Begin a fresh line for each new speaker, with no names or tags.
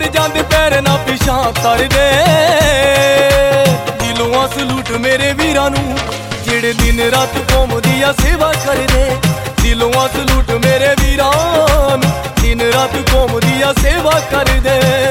जाते पैर ना पिछा कर दे। दिलों सलूट मेरे वीरां नू जेड़े दिन रात कौम दी सेवा कर दे। दिलों सलूट मेरे वीरां नू दिन रात कौम दी सेवा कर दे।